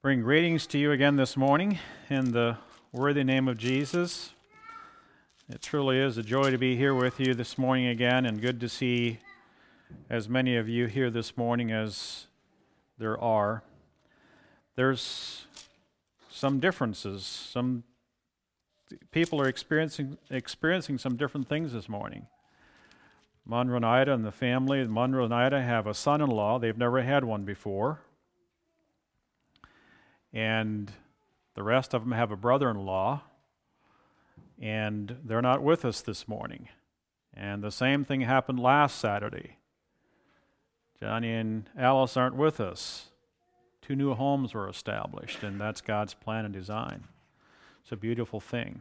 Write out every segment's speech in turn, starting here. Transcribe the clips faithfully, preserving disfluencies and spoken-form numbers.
Bring greetings to you again this morning in the worthy name of Jesus. It truly is a joy to be here with you this morning again, and good to see as many of you here this morning as there are. There's some differences. Some people are experiencing experiencing some different things this morning. Monroe and Ida and the family, Monroe and Ida have a son-in-law. They've never had one before. And the rest of them have a brother-in-law, and they're not with us this morning. And the same thing happened last Saturday. Johnny and Alice aren't with us. Two new homes were established, and that's God's plan and design. It's a beautiful thing.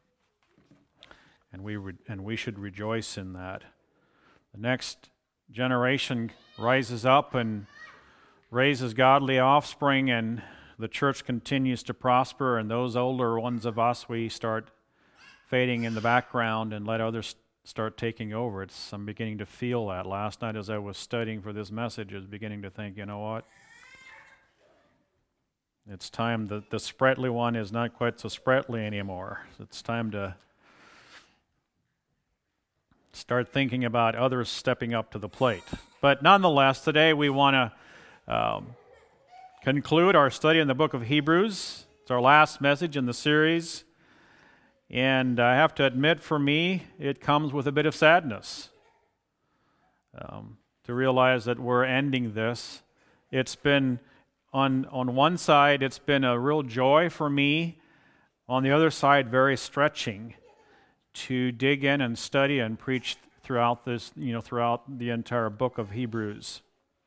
And we re- and we should rejoice in that. The next generation rises up and raises godly offspring, and the church continues to prosper, and those older ones of us, we start fading in the background and let others start taking over. It's, I'm beginning to feel that. Last night as I was studying for this message, I was beginning to think, you know what? It's time that the sprightly one is not quite so sprightly anymore. It's time to start thinking about others stepping up to the plate. But nonetheless, today we want to um, conclude our study in the book of Hebrews. It's our last message in the series. And I have to admit, for me, it comes with a bit of sadness um, to realize that we're ending this. It's been, on, on one side, it's been a real joy for me. On the other side, very stretching to dig in and study and preach throughout this, you know, throughout the entire book of Hebrews.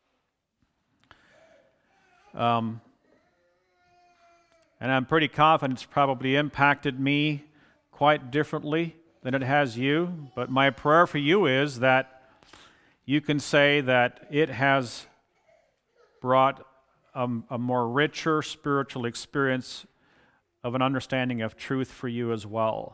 Um, and I'm pretty confident it's probably impacted me quite differently than it has you. But my prayer for you is that you can say that it has brought a, a more richer spiritual experience of an understanding of truth for you as well.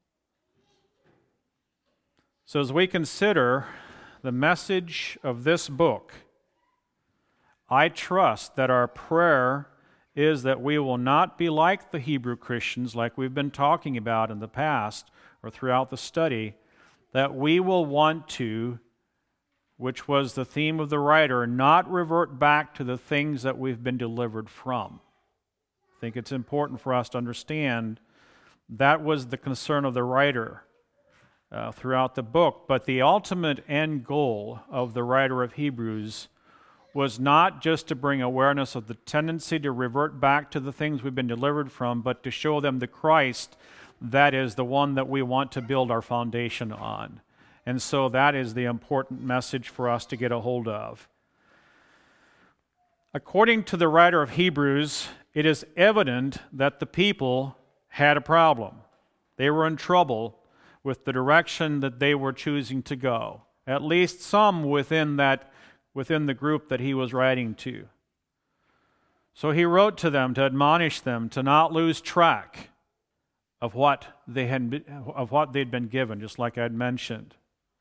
So as we consider the message of this book, I trust that our prayer is that we will not be like the Hebrew Christians, like we've been talking about in the past or throughout the study, that we will want to, which was the theme of the writer, not revert back to the things that we've been delivered from. I think it's important for us to understand that was the concern of the writer uh, throughout the book, but the ultimate end goal of the writer of Hebrews was not just to bring awareness of the tendency to revert back to the things we've been delivered from, but to show them the Christ that is the one that we want to build our foundation on. And so that is the important message for us to get a hold of. According to the writer of Hebrews, it is evident that the people had a problem. They were in trouble with the direction that they were choosing to go. At least some within that within the group that he was writing to. So he wrote to them to admonish them to not lose track of what they had been, of what they'd been given, just like I'd mentioned.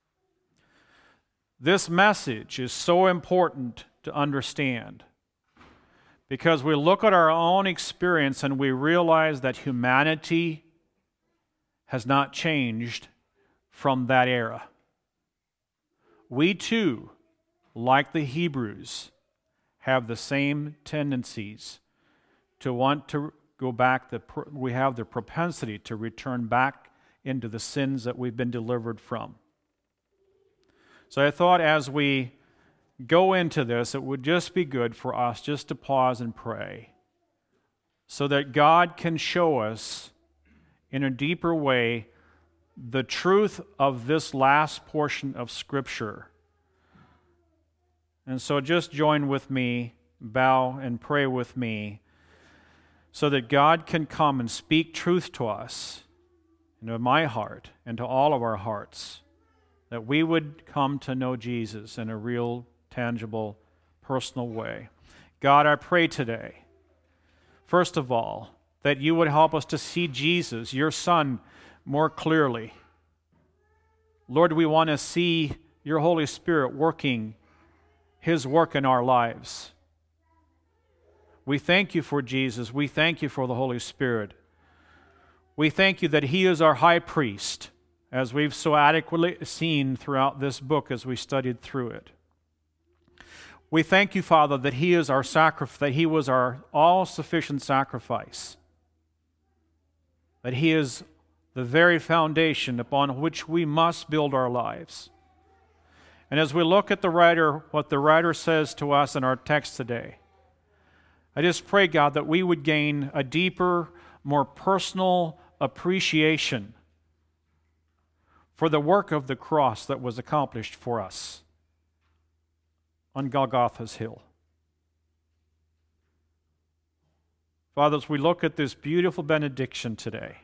This message is so important to understand because we look at our own experience and we realize that humanity has not changed from that era. We too, like the Hebrews, have the same tendencies to want to go back. The, we have the propensity to return back into the sins that we've been delivered from. So I thought as we go into this, it would just be good for us just to pause and pray so that God can show us in a deeper way the truth of this last portion of Scripture. And so just join with me, bow and pray with me, so that God can come and speak truth to us, into my heart, and to all of our hearts, that we would come to know Jesus in a real, tangible, personal way. God, I pray today, first of all, that you would help us to see Jesus, your Son, more clearly. Lord, we want to see your Holy Spirit working His work in our lives. We thank you for Jesus. We thank you for the Holy Spirit. We thank you that He is our high priest, as we've so adequately seen throughout this book as we studied through it. We thank you, Father, that He is our sacrifice, that He was our all-sufficient sacrifice, that He is the very foundation upon which we must build our lives. And as we look at the writer, what the writer says to us in our text today, I just pray, God, that we would gain a deeper, more personal appreciation for the work of the cross that was accomplished for us on Golgotha's hill. Father, as we look at this beautiful benediction today,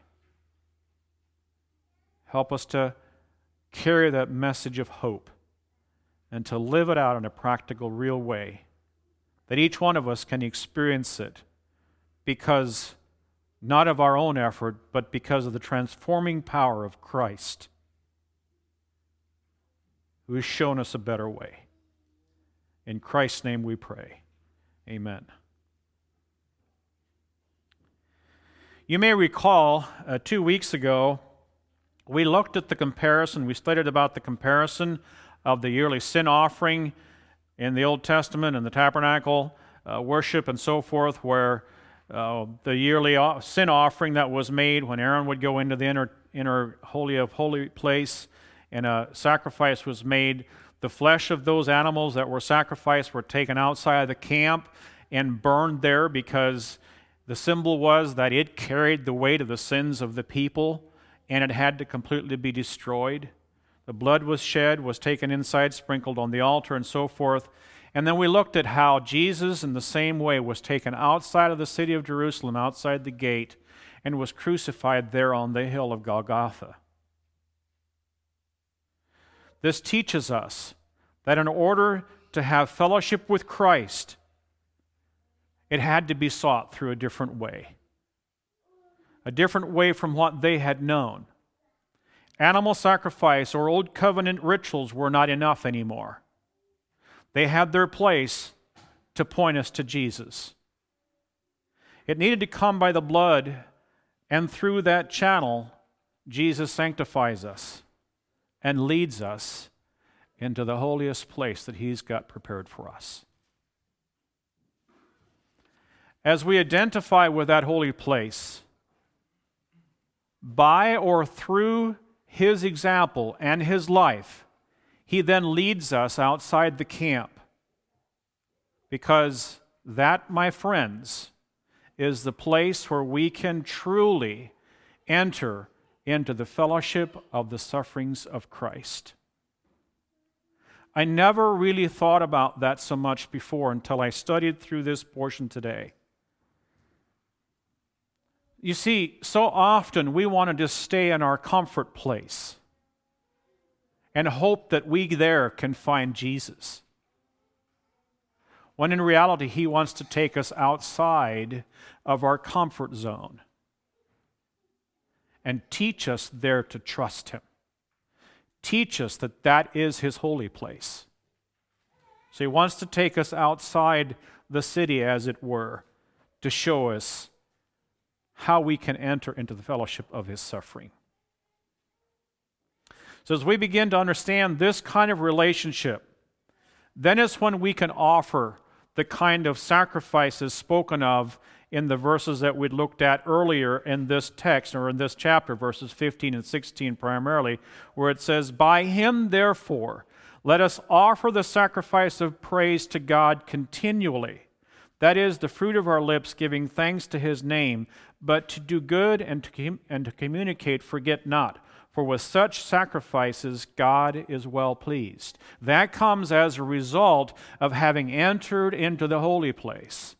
help us to carry that message of hope and to live it out in a practical, real way, that each one of us can experience it because not of our own effort, but because of the transforming power of Christ, who has shown us a better way. In Christ's name we pray. Amen. You may recall uh, two weeks ago, we looked at the comparison, we studied about the comparison of the yearly sin offering in the Old Testament and the tabernacle uh, worship and so forth, where uh, the yearly sin offering that was made when Aaron would go into the inner, inner holy of holy place and a sacrifice was made, the flesh of those animals that were sacrificed were taken outside of the camp and burned there because the symbol was that it carried the weight of the sins of the people and it had to completely be destroyed. The blood was shed, was taken inside, sprinkled on the altar, and so forth. And then we looked at how Jesus, in the same way, was taken outside of the city of Jerusalem, outside the gate, and was crucified there on the hill of Golgotha. This teaches us that in order to have fellowship with Christ, it had to be sought through a different way. A different way from what they had known. Animal sacrifice or old covenant rituals were not enough anymore. They had their place to point us to Jesus. It needed to come by the blood, and through that channel, Jesus sanctifies us and leads us into the holiest place that He's got prepared for us. As we identify with that holy place, by or through His example and His life, He then leads us outside the camp. Because that, my friends, is the place where we can truly enter into the fellowship of the sufferings of Christ. I never really thought about that so much before until I studied through this portion today. You see, so often we want to just stay in our comfort place and hope that we there can find Jesus. When in reality, He wants to take us outside of our comfort zone and teach us there to trust Him. Teach us that that is His holy place. So He wants to take us outside the city, as it were, to show us how we can enter into the fellowship of His suffering. So as we begin to understand this kind of relationship, then is when we can offer the kind of sacrifices spoken of in the verses that we looked at earlier in this text, or in this chapter, verses fifteen and sixteen primarily, where it says, "By Him, therefore, let us offer the sacrifice of praise to God continually. That is, the fruit of our lips, giving thanks to His name. But to do good and to, com- and to communicate, forget not. For with such sacrifices, God is well pleased." That comes as a result of having entered into the holy place.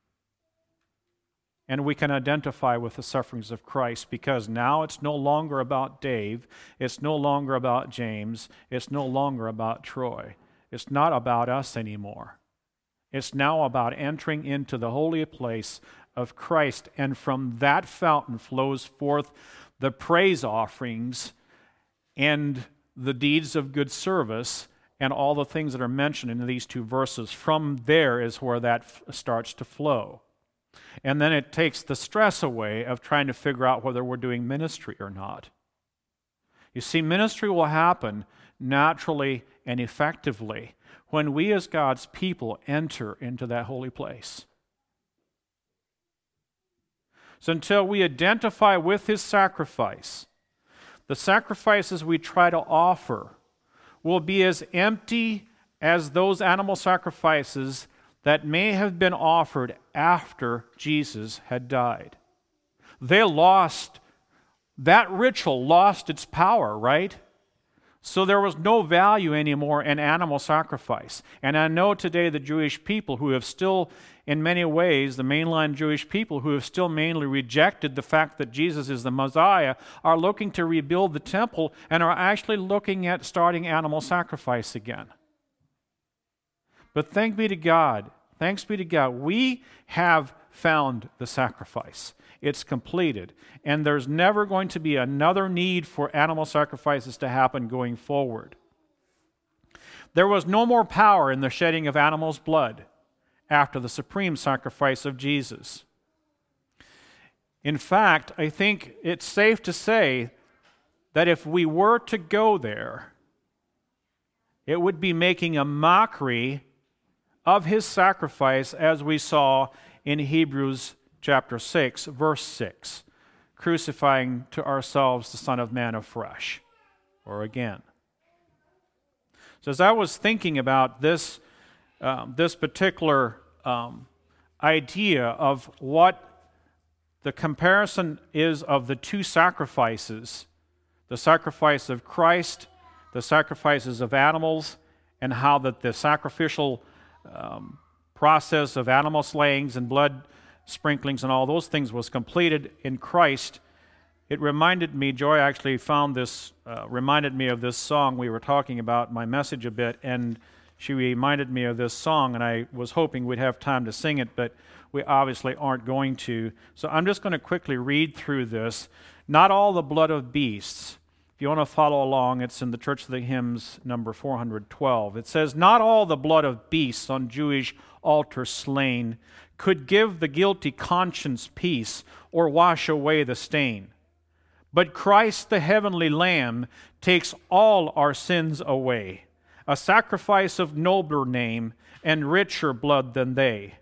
And we can identify with the sufferings of Christ, because now it's no longer about Dave. It's no longer about James. It's no longer about Troy. It's not about us anymore. It's now about entering into the holy place of Christ, and from that fountain flows forth the praise offerings and the deeds of good service and all the things that are mentioned in these two verses. From there is where that f- starts to flow. And then it takes the stress away of trying to figure out whether we're doing ministry or not. You see, ministry will happen naturally and effectively when we as God's people enter into that holy place. So until we identify with His sacrifice, the sacrifices we try to offer will be as empty as those animal sacrifices that may have been offered after Jesus had died. They lost, that ritual lost its power, right? So there was no value anymore in animal sacrifice. And I know today the Jewish people who have still, in many ways, the mainline Jewish people who have still mainly rejected the fact that Jesus is the Messiah, are looking to rebuild the temple and are actually looking at starting animal sacrifice again. But thanks be to God, thanks be to God, we have found the sacrifice. It's completed. And there's never going to be another need for animal sacrifices to happen going forward. There was no more power in the shedding of animals' blood after the supreme sacrifice of Jesus. In fact, I think it's safe to say that if we were to go there, it would be making a mockery of His sacrifice, as we saw in Hebrews chapter six, verse six, crucifying to ourselves the Son of Man afresh, or again. So as I was thinking about this, um, this particular um, idea of what the comparison is of the two sacrifices, the sacrifice of Christ, the sacrifices of animals, and how that the sacrificial um, process of animal slayings and blood sprinklings and all those things was completed in Christ, it reminded me, Joy actually found this, uh, reminded me of this song we were talking about, my message a bit, and she reminded me of this song, and I was hoping we'd have time to sing it, but we obviously aren't going to. So I'm just going to quickly read through this. Not all the blood of beasts. If you want to follow along, it's in the Church of the Hymns, number four hundred twelve. It says, not all the blood of beasts on Jewish altars slain could give the guilty conscience peace or wash away the stain. But Christ the heavenly Lamb takes all our sins away, a sacrifice of nobler name and richer blood than they.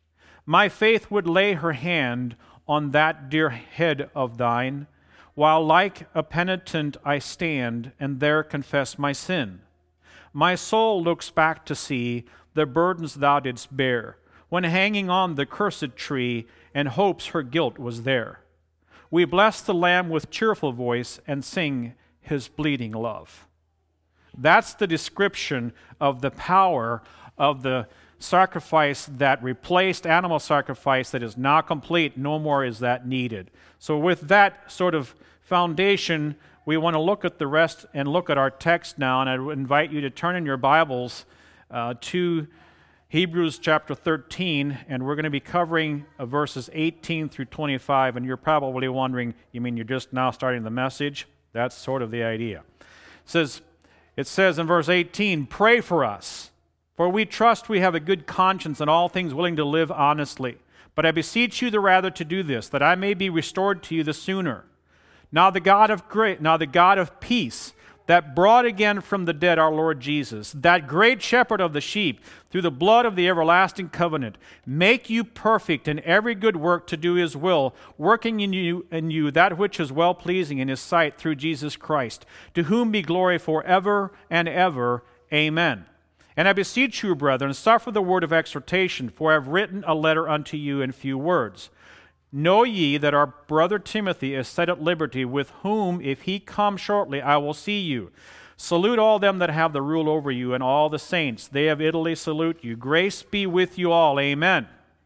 My faith would lay her hand on that dear head of thine, while like a penitent I stand and there confess my sin. My soul looks back to see the burdens thou didst bear, when hanging on the cursed tree, and hopes her guilt was there. We bless the Lamb with cheerful voice and sing His bleeding love. That's the description of the power of the sacrifice that replaced animal sacrifice that is now complete. No more is that needed. So with that sort of foundation, we want to look at the rest and look at our text now, and I would invite you to turn in your Bibles uh, to Hebrews chapter thirteen, and we're going to be covering uh, verses eighteen through twenty-five, and you're probably wondering, you mean you're just now starting the message? That's sort of the idea. It says, it says in verse eighteen, pray for us, for we trust we have a good conscience in all things, willing to live honestly. But I beseech you the rather to do this, that I may be restored to you the sooner. Now the God of great, now the God of peace, that brought again from the dead our Lord Jesus, that great shepherd of the sheep, through the blood of the everlasting covenant, make you perfect in every good work to do His will, working in you, in you that which is well-pleasing in His sight through Jesus Christ, to whom be glory forever and ever. Amen. And I beseech you, brethren, suffer the word of exhortation, for I have written a letter unto you in few words. Know ye that our brother Timothy is set at liberty, with whom, if he come shortly, I will see you. Salute all them that have the rule over you, and all the saints. They of Italy salute you. Grace be with you all. Amen.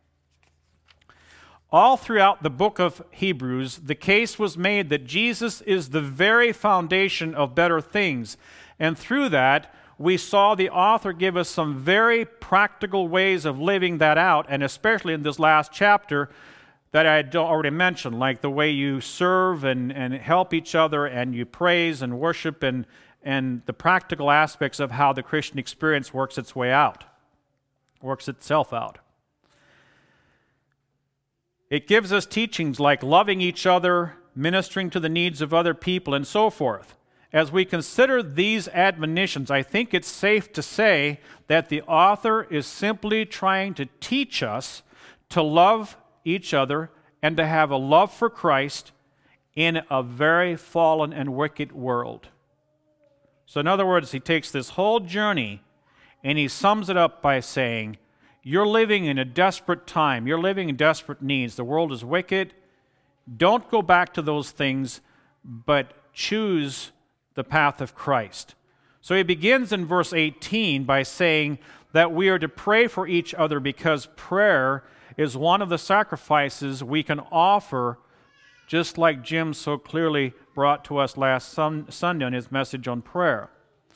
All throughout the book of Hebrews, the case was made that Jesus is the very foundation of better things. And through that, we saw the author give us some very practical ways of living that out, and especially in this last chapter, that I had already mentioned, like the way you serve and, and help each other and you praise and worship and, and the practical aspects of how the Christian experience works its way out, works itself out. It gives us teachings like loving each other, ministering to the needs of other people, and so forth. As we consider these admonitions, I think it's safe to say that the author is simply trying to teach us to love each other and to have a love for Christ in a very fallen and wicked world. So in other words, he takes this whole journey and he sums it up by saying, you're living in a desperate time. You're living in desperate needs. The world is wicked. Don't go back to those things, but choose the path of Christ. So he begins in verse eighteen by saying that we are to pray for each other because prayer is one of the sacrifices we can offer, just like Jim so clearly brought to us last sun- Sunday on his message on prayer.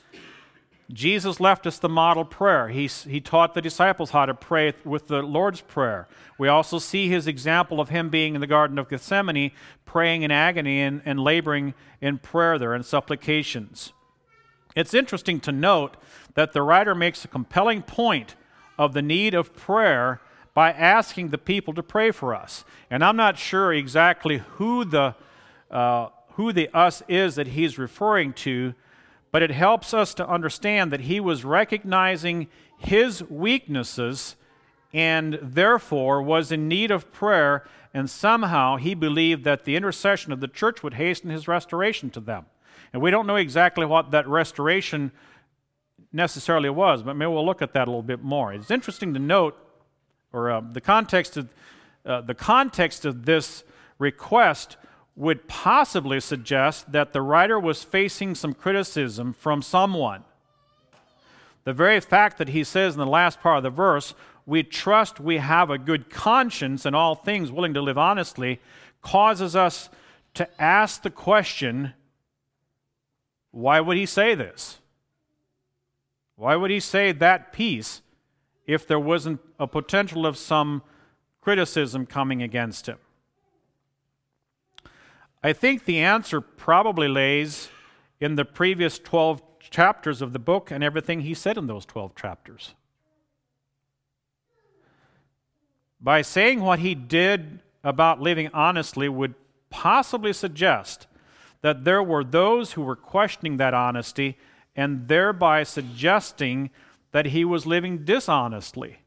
Jesus left us the model prayer. He, he taught the disciples how to pray with the Lord's Prayer. We also see his example of him being in the Garden of Gethsemane, praying in agony and, and laboring in prayer there and supplications. It's interesting to note that the writer makes a compelling point of the need of prayer by asking the people to pray for us. And I'm not sure exactly who the, uh, who the us is that he's referring to, but it helps us to understand that he was recognizing his weaknesses and therefore was in need of prayer, and somehow he believed that the intercession of the church would hasten his restoration to them. And we don't know exactly what that restoration necessarily was, but maybe we'll look at that a little bit more. It's interesting to note, or uh, the context of uh, the context of this request would possibly suggest that the writer was facing some criticism from someone. The very fact that he says in the last part of the verse, we trust we have a good conscience in all things, willing to live honestly, causes us to ask the question, why would he say this? Why would he say that piece if there wasn't a potential of some criticism coming against him? I think the answer probably lays in the previous twelve chapters of the book and everything he said in those twelve chapters. By saying what he did about living honestly would possibly suggest that there were those who were questioning that honesty and thereby suggesting that he was living dishonestly.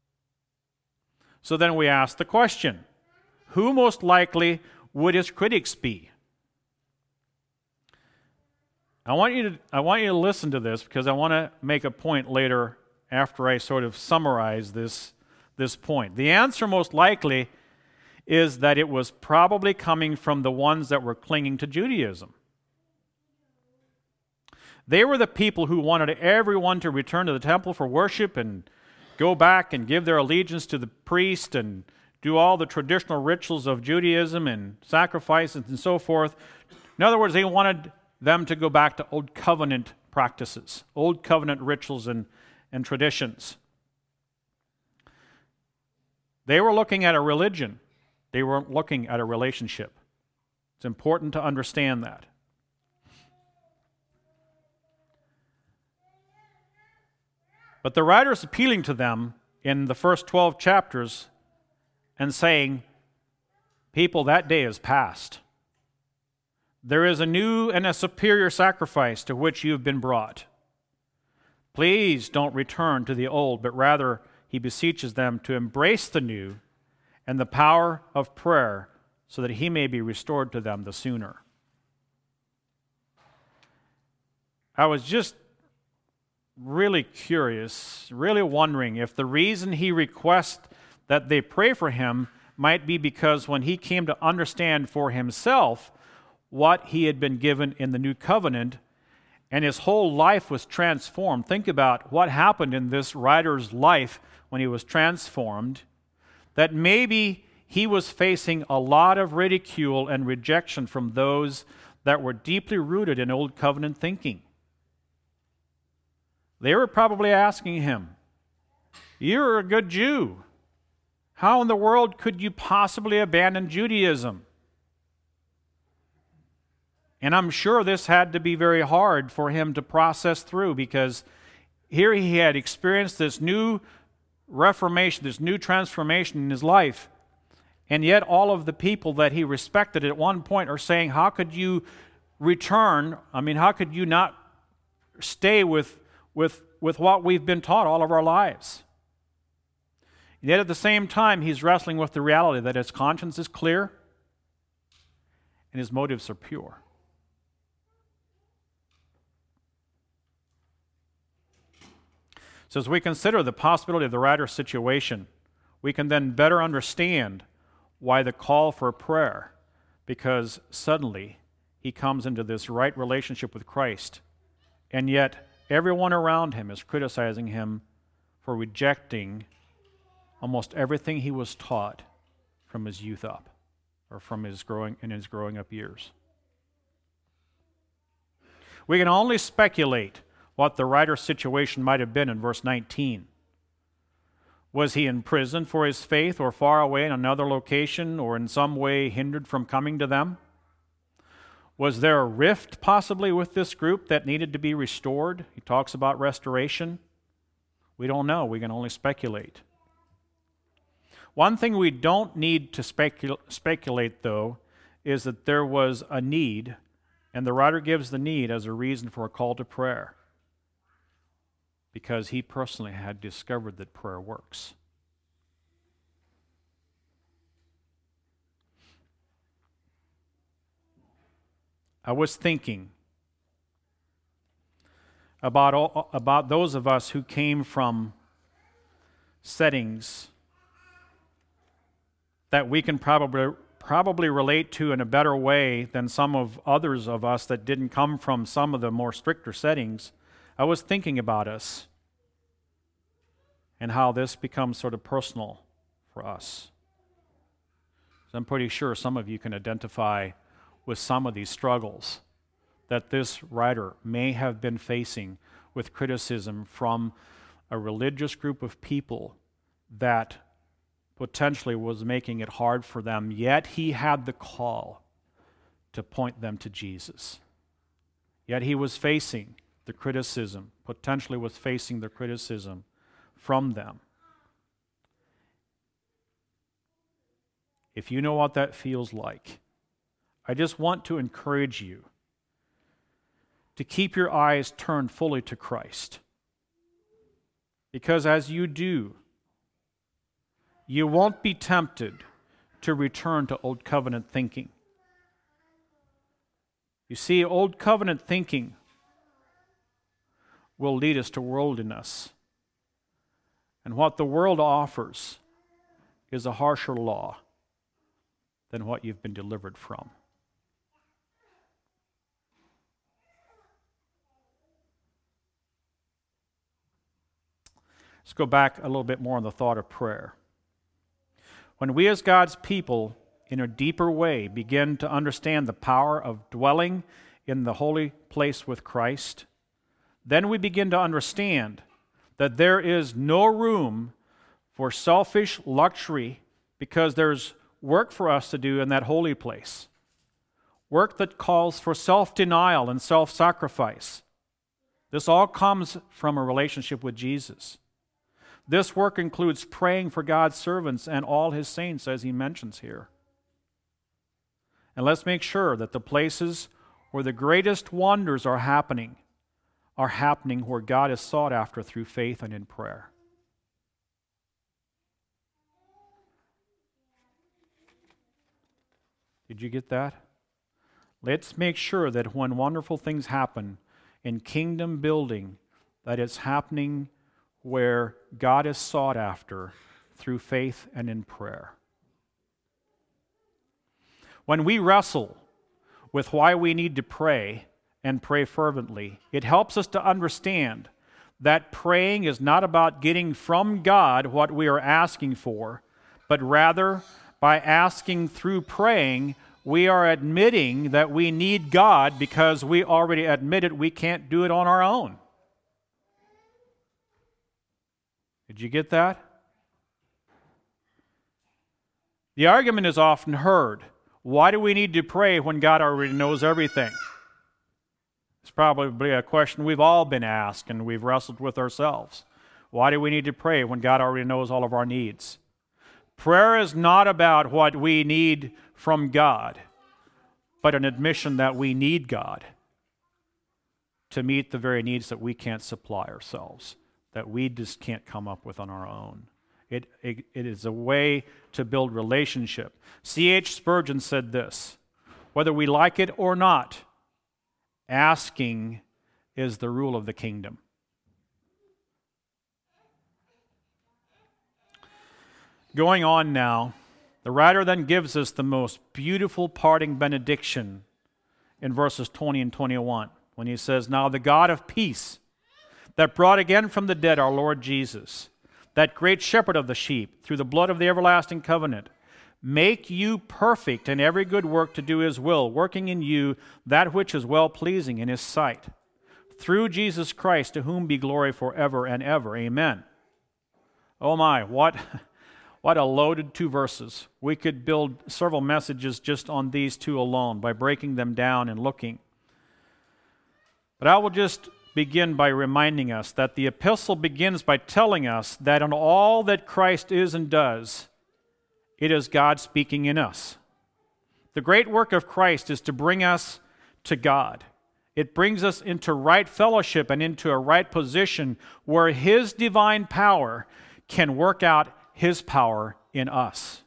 So then we ask the question, who most likely would his critics be? I want you to I want you to listen to this because I want to make a point later after I sort of summarize this, this point. The answer most likely is that it was probably coming from the ones that were clinging to Judaism. They were the people who wanted everyone to return to the temple for worship and go back and give their allegiance to the priest and do all the traditional rituals of Judaism and sacrifices and so forth. In other words, they wanted them to go back to Old Covenant practices, Old Covenant rituals and, and traditions. They were looking at a religion. They weren't looking at a relationship. It's important to understand that. But the writer is appealing to them in the first twelve chapters and saying, people, that day is past. There is a new and a superior sacrifice to which you have been brought. Please don't return to the old, but rather he beseeches them to embrace the new and the power of prayer so that he may be restored to them the sooner. I was just really curious, really wondering if the reason he requests that they pray for him might be because when he came to understand for himself what he had been given in the new covenant and his whole life was transformed. Think about what happened in this writer's life when he was transformed, that maybe he was facing a lot of ridicule and rejection from those that were deeply rooted in Old Covenant thinking. They were probably asking him, "You're a good Jew. How in the world could you possibly abandon Judaism?" And I'm sure this had to be very hard for him to process through, because here he had experienced this new reformation, this new transformation in his life. And yet all of the people that he respected at one point are saying, how could you return? I mean, how could you not stay with, with, with what we've been taught all of our lives? Yet at the same time, he's wrestling with the reality that his conscience is clear and his motives are pure. So as we consider the possibility of the writer's situation, we can then better understand why the call for prayer, because suddenly he comes into this right relationship with Christ, and yet everyone around him is criticizing him for rejecting almost everything he was taught from his youth up, or from his growing in his growing up years. We can only speculate what the writer's situation might have been in verse nineteen. Was he in prison for his faith, or far away in another location, or in some way hindered from coming to them? Was there a rift possibly with this group that needed to be restored? He talks about restoration. We don't know. We can only speculate. One thing we don't need to specul- speculate, though, is that there was a need, and the writer gives the need as a reason for a call to prayer, because he personally had discovered that prayer works. I was thinking about all, about those of us who came from settings that we can probably probably relate to in a better way than some of others of us that didn't come from some of the more stricter settings. I was thinking about us and how this becomes sort of personal for us. So I'm pretty sure some of you can identify with some of these struggles that this writer may have been facing with criticism from a religious group of people that potentially was making it hard for them, yet he had the call to point them to Jesus. Yet he was facing the criticism, potentially was facing the criticism from them. If you know what that feels like, I just want to encourage you to keep your eyes turned fully to Christ. Because as you do, you won't be tempted to return to Old Covenant thinking. You see, Old Covenant thinking will lead us to worldliness. And what the world offers is a harsher law than what you've been delivered from. Let's go back a little bit more on the thought of prayer. When we as God's people, in a deeper way, begin to understand the power of dwelling in the holy place with Christ, then we begin to understand that there is no room for selfish luxury, because there's work for us to do in that holy place. Work that calls for self-denial and self-sacrifice. This all comes from a relationship with Jesus. This work includes praying for God's servants and all his saints, as he mentions here. And let's make sure that the places where the greatest wonders are happening are happening where God is sought after through faith and in prayer. Did you get that? Let's make sure that when wonderful things happen in kingdom building, that it's happening where God is sought after through faith and in prayer. When we wrestle with why we need to pray and pray fervently, it helps us to understand that praying is not about getting from God what we are asking for, but rather by asking through praying, we are admitting that we need God because we already admitted we can't do it on our own. Did you get that? The argument is often heard, why do we need to pray when God already knows everything? It's probably a question we've all been asked and we've wrestled with ourselves. Why do we need to pray when God already knows all of our needs? Prayer is not about what we need from God, but an admission that we need God to meet the very needs that we can't supply ourselves, that we just can't come up with on our own. It, it, it is a way to build relationship. C H Spurgeon said this, whether we like it or not, asking is the rule of the kingdom. Going on now, the writer then gives us the most beautiful parting benediction in verses twenty and twenty-one, when he says, "Now the God of peace, that brought again from the dead our Lord Jesus, that great shepherd of the sheep, through the blood of the everlasting covenant, make you perfect in every good work to do his will, working in you that which is well-pleasing in his sight. Through Jesus Christ, to whom be glory forever and ever. Amen." Oh my, what... What a loaded two verses. We could build several messages just on these two alone by breaking them down and looking. But I will just begin by reminding us that the epistle begins by telling us that in all that Christ is and does, it is God speaking in us. The great work of Christ is to bring us to God. It brings us into right fellowship and into a right position where his divine power can work out his power in us.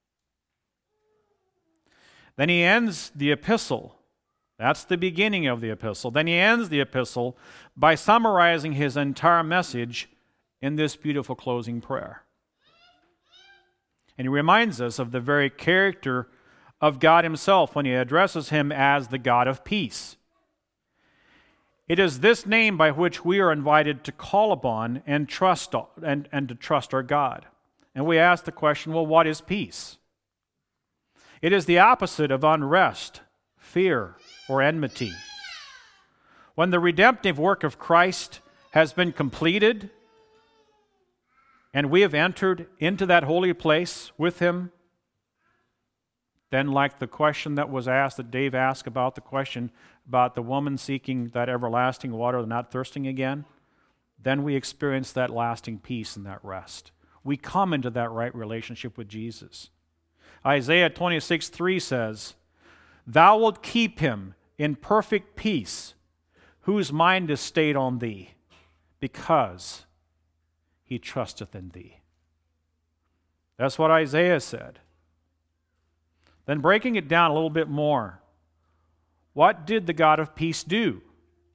Then he ends the epistle. That's the beginning of the epistle. Then he ends the epistle by summarizing his entire message in this beautiful closing prayer. And he reminds us of the very character of God himself when he addresses him as the God of peace. It is this name by which we are invited to call upon and trust and, and to trust our God. And we ask the question, well, what is peace? It is the opposite of unrest, fear, or enmity. When the redemptive work of Christ has been completed and we have entered into that holy place with him, then like the question that was asked, that Dave asked about the question about the woman seeking that everlasting water, not thirsting again, then we experience that lasting peace and that rest. We come into that right relationship with Jesus. Isaiah twenty-six three says, "Thou wilt keep him in perfect peace, whose mind is stayed on thee, because he trusteth in thee." That's what Isaiah said. Then breaking it down a little bit more, what did the God of peace do?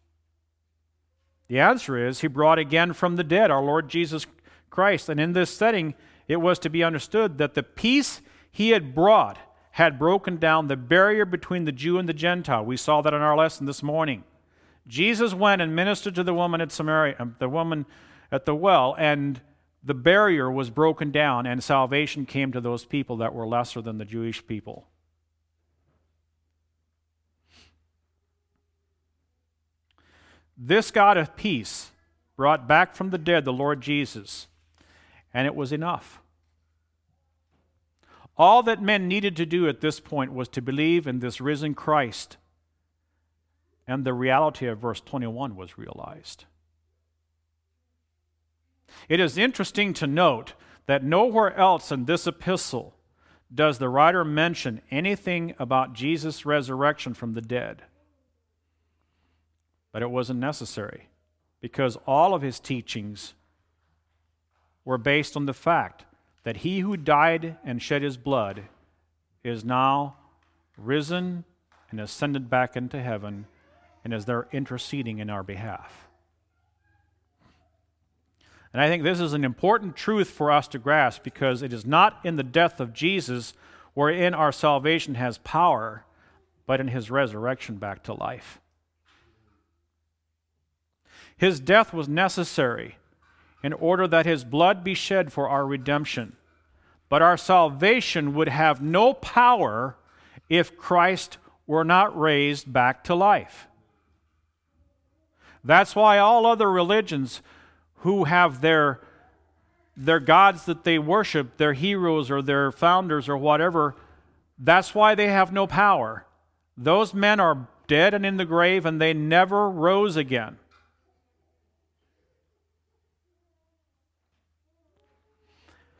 The answer is, he brought again from the dead our Lord Jesus Christ. And in this setting, it was to be understood that the peace he had brought had broken down the barrier between the Jew and the Gentile. We saw that in our lesson this morning. Jesus went and ministered to the woman at Samaria, the woman at the well, and the barrier was broken down, and salvation came to those people that were lesser than the Jewish people. This God of peace brought back from the dead the Lord Jesus, and it was enough. All that men needed to do at this point was to believe in this risen Christ, and the reality of verse twenty-one was realized. It is interesting to note that nowhere else in this epistle does the writer mention anything about Jesus' resurrection from the dead. But it wasn't necessary, because all of his teachings were based on the fact that he who died and shed his blood is now risen and ascended back into heaven and is there interceding in our behalf. And I think this is an important truth for us to grasp, because it is not in the death of Jesus wherein our salvation has power, but in his resurrection back to life. His death was necessary in order that his blood be shed for our redemption. But our salvation would have no power if Christ were not raised back to life. That's why all other religions who have their, their gods that they worship, their heroes or their founders or whatever, that's why they have no power. Those men are dead and in the grave, and they never rose again.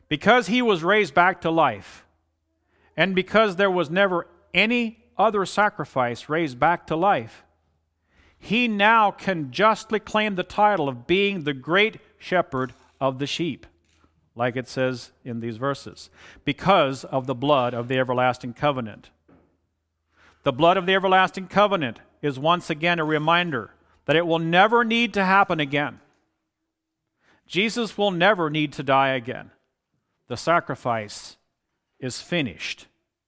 because he was raised back to life, and because there was never any other sacrifice raised back to life, he now can justly claim the title of being the great shepherd of the sheep, like it says in these verses, because of the blood of the everlasting covenant. The blood of the everlasting covenant is once again a reminder that it will never need to happen again. Jesus will never need to die again. The sacrifice is finished.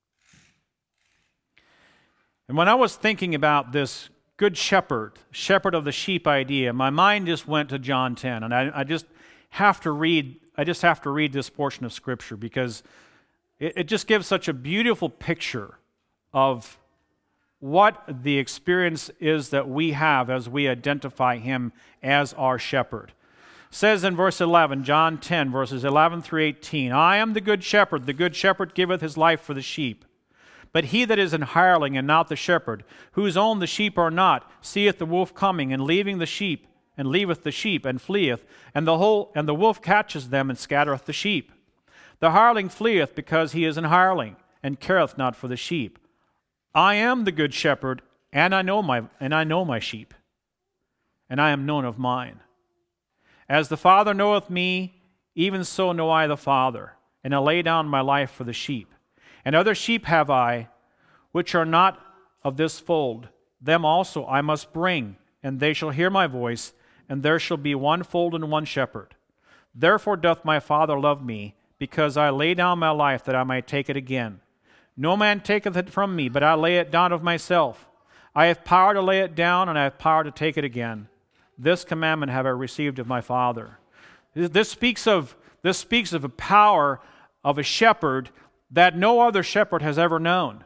And when I was thinking about this good shepherd, shepherd of the sheep idea, my mind just went to John ten, and I, I just have to read. I just have to read this portion of Scripture because it, it just gives such a beautiful picture of what the experience is that we have as we identify Him as our shepherd. It says in verse eleven, John ten, verses eleven through eighteen, I am the good shepherd. The good shepherd giveth his life for the sheep. But he that is an hireling and not the shepherd, whose own the sheep are not, seeth the wolf coming, and leaving the sheep, and leaveth the sheep, and fleeth, and the whole and the wolf catches them, and scattereth the sheep. The hireling fleeth, because he is an hireling, and careth not for the sheep. I am the good shepherd, and I know my and I know my sheep, and I am known of mine. As the Father knoweth me, even so know I the Father, and I lay down my life for the sheep. And other sheep have I, which are not of this fold. Them also I must bring, and they shall hear my voice, and there shall be one fold and one shepherd. Therefore doth my Father love me, because I lay down my life that I might take it again. No man taketh it from me, but I lay it down of myself. I have power to lay it down, and I have power to take it again. This commandment have I received of my Father. This speaks of, this speaks of a power of a shepherd that no other shepherd has ever known.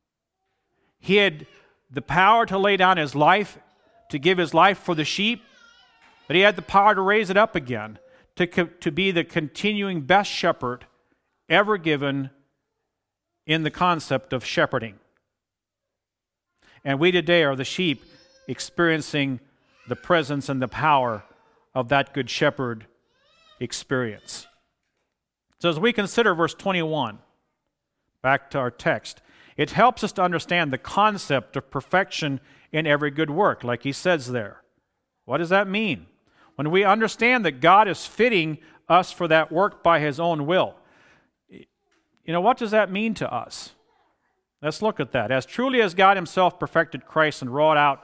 He had the power to lay down his life, to give his life for the sheep, but he had the power to raise it up again, to, to be the continuing best shepherd ever given in the concept of shepherding. And we today are the sheep experiencing the presence and the power of that good shepherd experience. So as we consider verse twenty-one, back to our text, it helps us to understand the concept of perfection in every good work, like he says there. What does that mean? When we understand that God is fitting us for that work by His own will, you know, what does that mean to us? Let's look at that. As truly as God Himself perfected Christ and wrought out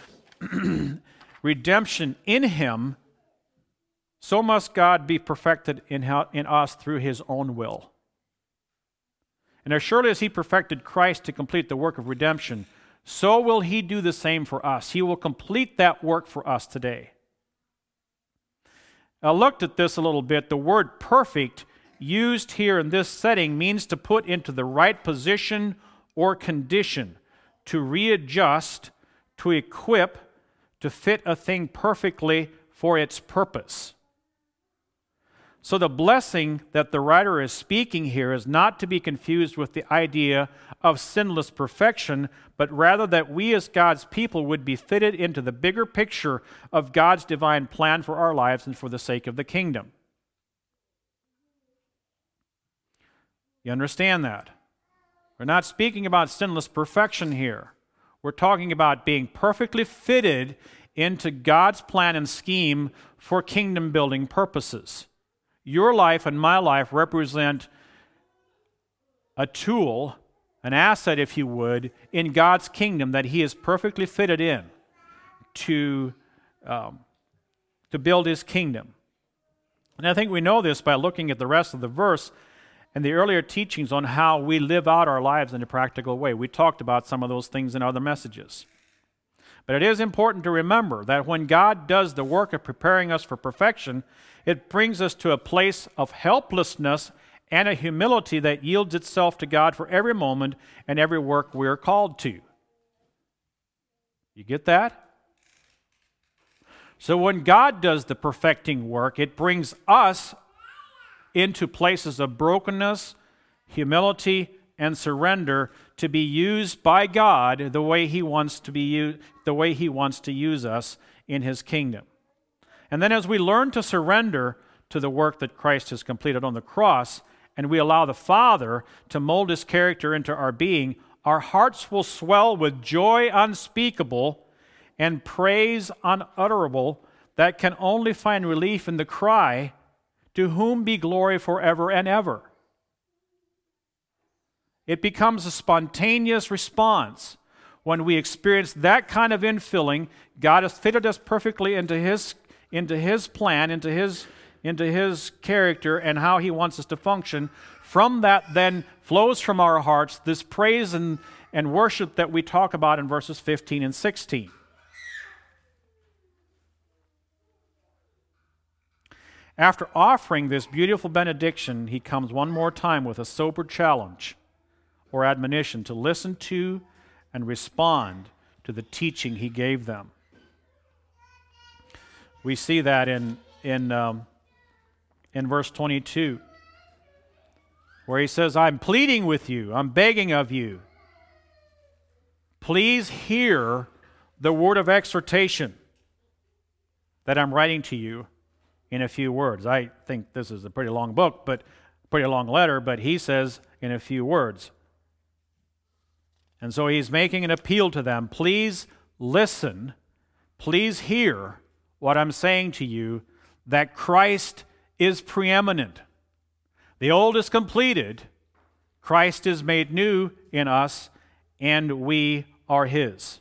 redemption in Him, so must God be perfected in, in us through His own will. And as surely as He perfected Christ to complete the work of redemption, so will He do the same for us. He will complete that work for us today. I looked at this a little bit. The word perfect used here in this setting means to put into the right position or condition, to readjust, to equip, to fit a thing perfectly for its purpose. So the blessing that the writer is speaking here is not to be confused with the idea of sinless perfection, but rather that we as God's people would be fitted into the bigger picture of God's divine plan for our lives and for the sake of the kingdom. You understand that? We're not speaking about sinless perfection here. We're talking about being perfectly fitted into God's plan and scheme for kingdom building purposes. Your life and my life represent a tool, an asset, if you would, in God's kingdom that He is perfectly fitted in to, um, to build His kingdom. And I think we know this by looking at the rest of the verse and the earlier teachings on how we live out our lives in a practical way. We talked about some of those things in other messages. But it is important to remember that when God does the work of preparing us for perfection, it brings us to a place of helplessness and a humility that yields itself to God for every moment and every work we're called to. You get that? So when God does the perfecting work, it brings us into places of brokenness, humility, and surrender to be used by God the way He wants to be used, the way He wants to use us in His kingdom. And then as we learn to surrender to the work that Christ has completed on the cross, and we allow the Father to mold His character into our being, our hearts will swell with joy unspeakable and praise unutterable that can only find relief in the cry, "To whom be glory forever and ever." It becomes a spontaneous response when we experience that kind of infilling. God has fitted us perfectly into His, into His plan, into His, into His character and how He wants us to function. From that then flows from our hearts this praise and, and worship that we talk about in verses fifteen and sixteen. After offering this beautiful benediction, he comes one more time with a sober challenge or admonition to listen to and respond to the teaching he gave them. We see that in, in, um, in verse twenty-two, where he says, "I'm pleading with you, I'm begging of you. Please hear the word of exhortation that I'm writing to you in a few words." I think this is a pretty long book, but pretty long letter, but he says in a few words. And so he's making an appeal to them. Please listen, please hear what I'm saying to you, that Christ is preeminent. The old is completed, Christ is made new in us, and we are His.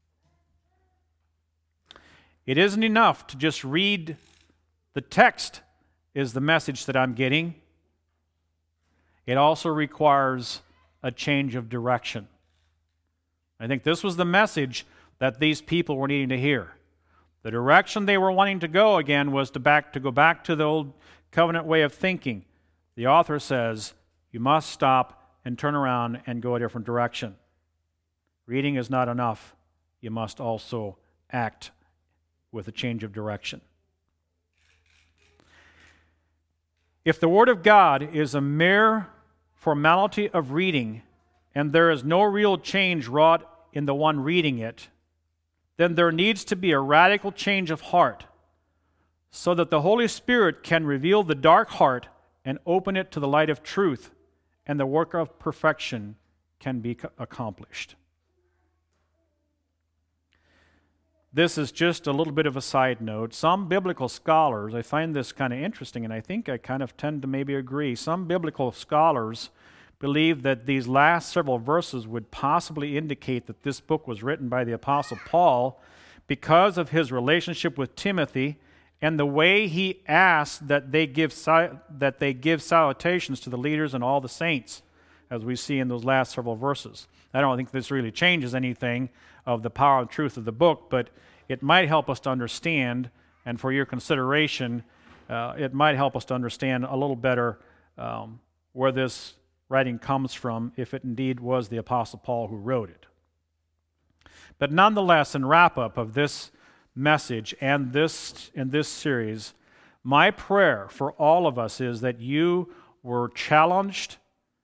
It isn't enough to just read the text is the message that I'm getting. It also requires a change of direction. I think this was the message that these people were needing to hear. The direction they were wanting to go again was to back to go back to the old covenant way of thinking. The author says, you must stop and turn around and go a different direction. Reading is not enough. You must also act with a change of direction. If the Word of God is a mere formality of reading, and there is no real change wrought in the one reading it, then there needs to be a radical change of heart so that the Holy Spirit can reveal the dark heart and open it to the light of truth, and the work of perfection can be accomplished. This is just a little bit of a side note. Some biblical scholars, I find this kind of interesting, and I think I kind of tend to maybe agree. Some biblical scholars believe that these last several verses would possibly indicate that this book was written by the Apostle Paul because of his relationship with Timothy and the way he asked that they give that they give salutations to the leaders and all the saints, as we see in those last several verses. I don't think this really changes anything of the power and truth of the book, but it might help us to understand, and for your consideration, uh, it might help us to understand a little better um, where this writing comes from, if it indeed was the Apostle Paul who wrote it. But nonetheless, in wrap-up of this message and this in this series, my prayer for all of us is that you were challenged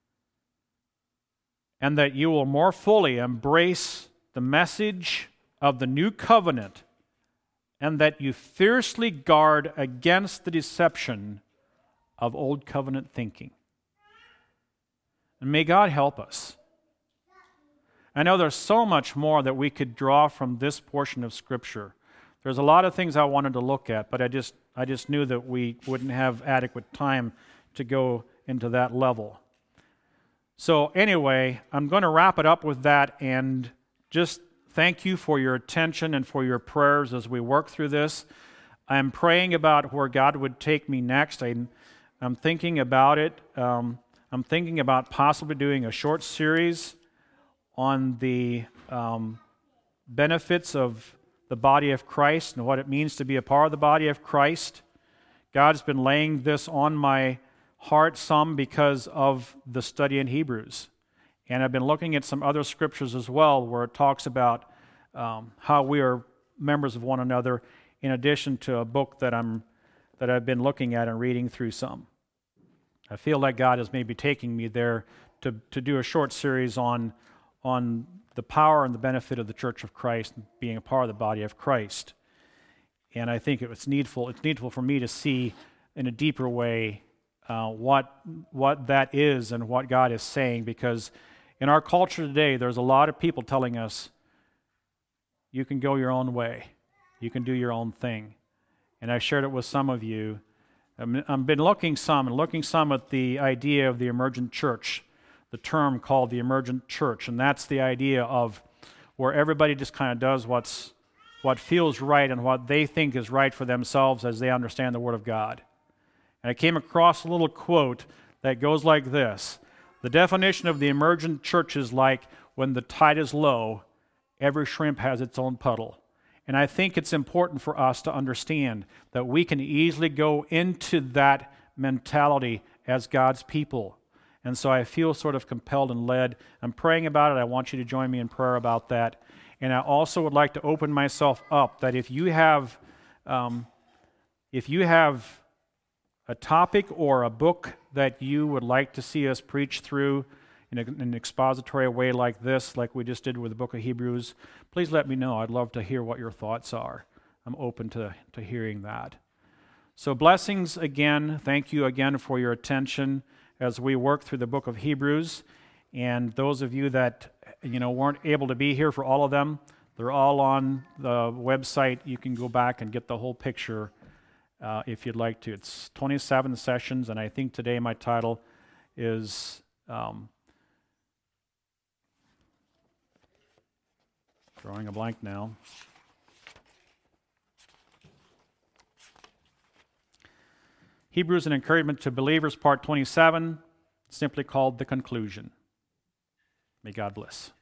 and that you will more fully embrace the message of the new covenant, and that you fiercely guard against the deception of old covenant thinking. And may God help us. I know there's so much more that we could draw from this portion of Scripture. There's a lot of things I wanted to look at, but I just I just knew that we wouldn't have adequate time to go into that level. So anyway, I'm going to wrap it up with that, and just thank you for your attention and for your prayers as we work through this. I'm praying about where God would take me next. I, I'm thinking about it. Um, I'm thinking about possibly doing a short series on the um, benefits of the body of Christ and what it means to be a part of the body of Christ. God's been laying this on my heart some because of the study in Hebrews. And I've been looking at some other scriptures as well where it talks about um, how we are members of one another, in addition to a book that I'm that I've been looking at and reading through some. I feel like God is maybe taking me there to, to do a short series on, on the power and the benefit of the Church of Christ being a part of the body of Christ. And I think it's needful, it's needful for me to see in a deeper way uh, what what that is and what God is saying, because in our culture today, there's a lot of people telling us, you can go your own way, you can do your own thing. And I shared it with some of you. I've been looking some and looking some at the idea of the emergent church, the term called the emergent church, and that's the idea of where everybody just kind of does what's what feels right and what they think is right for themselves as they understand the Word of God. And I came across a little quote that goes like this: the definition of the emergent church is like when the tide is low, every shrimp has its own puddle. And I think it's important for us to understand that we can easily go into that mentality as God's people. And so I feel sort of compelled and led. I'm praying about it. I want you to join me in prayer about that. And I also would like to open myself up that if you have, um, if you have a topic or a book that you would like to see us preach through in, a, in an expository way like this, like we just did with the book of Hebrews, please let me know. I'd love to hear what your thoughts are. I'm open to, to hearing that. So blessings again. Thank you again for your attention as we work through the book of Hebrews. And those of you that you know weren't able to be here for all of them, they're all on the website. You can go back and get the whole picture uh, if you'd like to. It's twenty-seven sessions, and I think today my title is um, drawing a blank now. Hebrews, an Encouragement to Believers, part twenty-seven, simply called The Conclusion. May God bless.